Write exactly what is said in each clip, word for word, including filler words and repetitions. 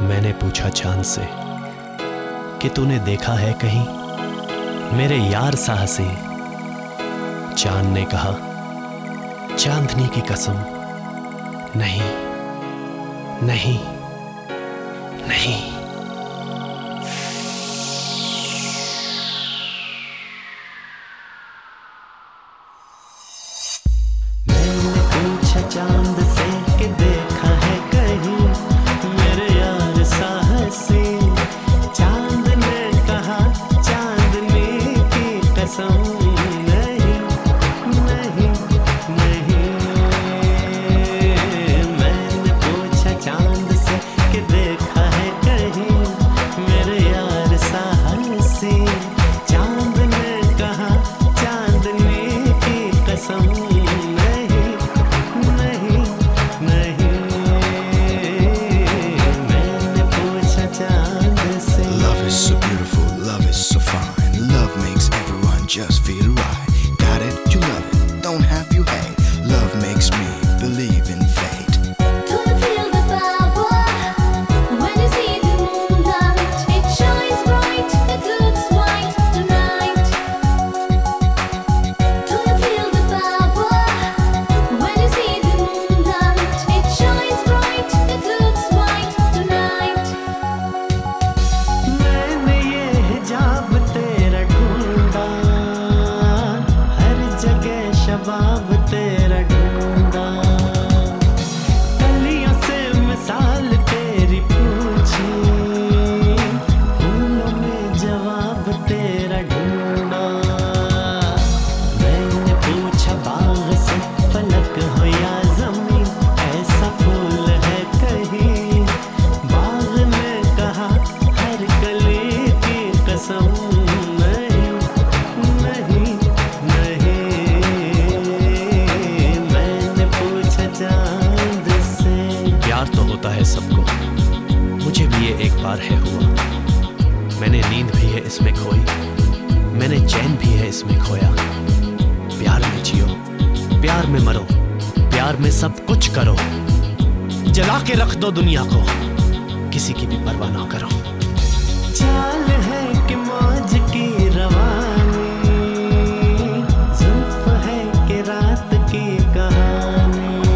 मैंने पूछा चांद से कि तूने देखा है कहीं मेरे यार साहसी। चांद ने कहा चांदनी की कसम, नहीं नहीं नहीं। मैंने पूछा चांद से कि देखा है कहीं मेरे यार साहसी। चांद ने कहा चांदनी की कसम, नहीं नहीं नहीं। मैंने पूछा चांद से कि देखा है कहीं मेरे यार साहसी। चांद ने कहा चांदनी की कसम, just feel right. Got it, you love it, don't have you hate. Love makes me believe in fate. Do you feel the power when you see the moonlight? It shines bright, it looks white tonight. Do you feel the power when you see the moonlight? It shines bright, it looks white tonight. मैंने ये हिजाब तेरा ढूंढा, शबाब तेरा ढूंढा। कलियों से मिसाल तेरी पूछी, फूलों में जवाब तेरा ढूंढा। मैंने पूछा बाग से फलक हो या ज़मीन, ऐसा फूल है कहीं? बाग ने कहा हर कली की कसम, है सबको, मुझे भी ये एक बार है हुआ। मैंने नींद भी है इसमें खोई, मैंने चैन भी है इसमें खोया। प्यार में जियो, प्यार में मरो, प्यार में सब कुछ करो। जला के रख दो दुनिया को, किसी की भी परवाह ना करो। चाल है कि मौज की रवानी, जुल्फ है कि रात की कहानी।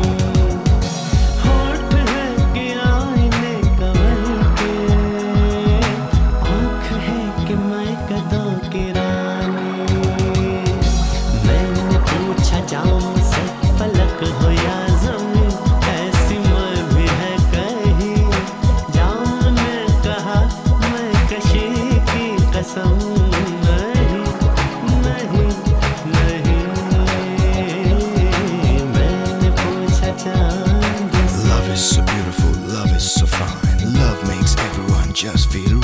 चांद से फलक हो या ज़मीन, ऐसी मैं भी है कहीं? जाम ने कहा मैं कशी की कसम, नहीं नहीं नहीं। मैंने पूछा चांद से। Love is so beautiful, love is so fine. Love makes everyone just feel